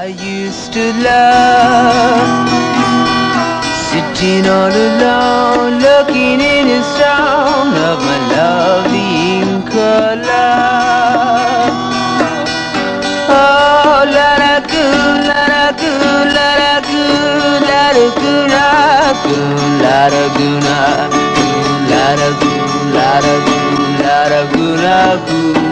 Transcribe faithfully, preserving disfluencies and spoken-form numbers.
I used to love, sitting all alone, looking in the stone of my lovely color. Oh, la la goo, la la goo, la la goo, la la goo, la goo, la la goo, la goo, la la goo, la la goo, la la goo, la goo.